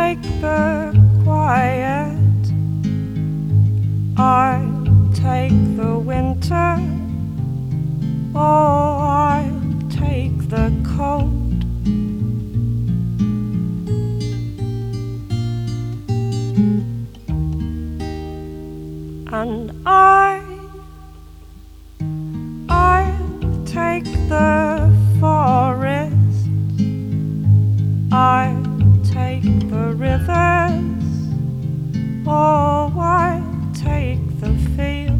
take the quiet, I'll take the winter, or I'll take the cold. And I'll take the forest, I'll take the rivers, or I'll take the fields.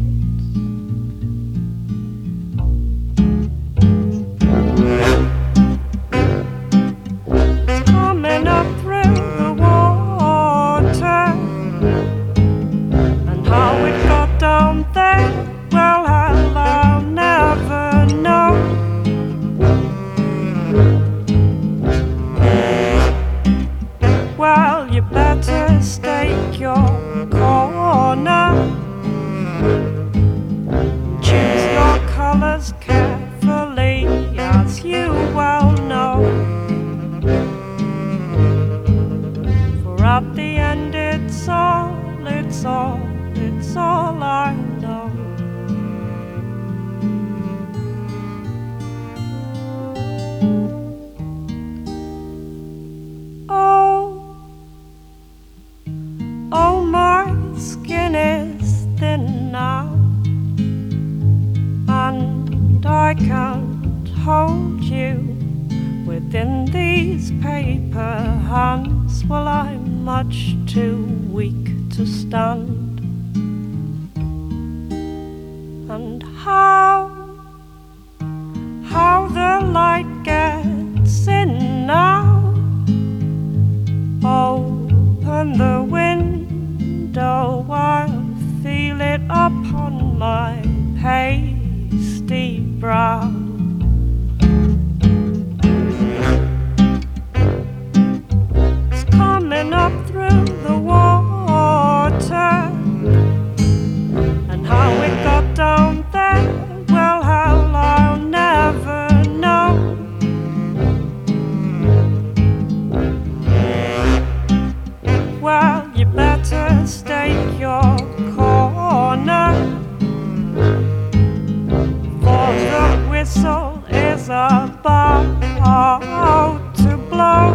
It's coming up through the water, and how it got down there, well, I'll never know. Well, you better stake your corner, choose your colors carefully, as you well know, for at the end it's all I know. Oh, my skin is thin now, and I can't hold you within these paper hands. Well, I'm much too weak to stand. And how the light gets in now. Open the window, I'll feel it upon my pasty brow. It's coming up through the water, and how it got down there, well, hell, I'll never know. Well, you better stake your corner, for the whistle is about to blow,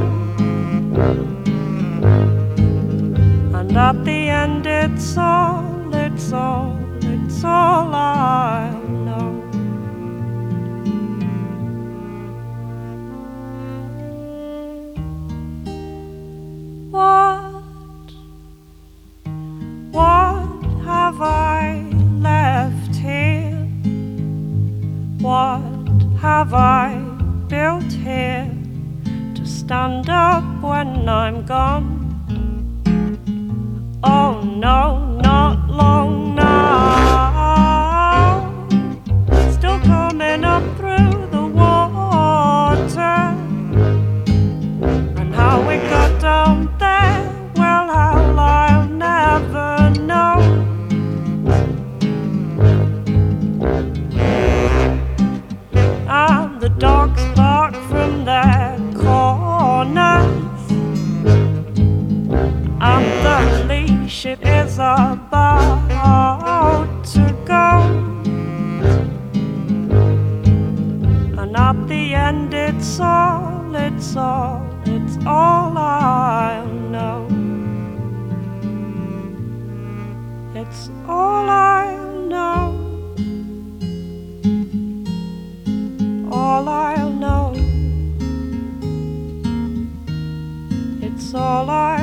and at the end it's all I'll know. What have I left here? What have I built here to stand up when I'm gone? Oh no, not long now. Still coming up through the water, and how it got down there, well, how I'll never know. And the dogs bark from their corners, and the leash it is about to go, and at the end it's all I'll know. It's all I'll know. All I'll know. It's all I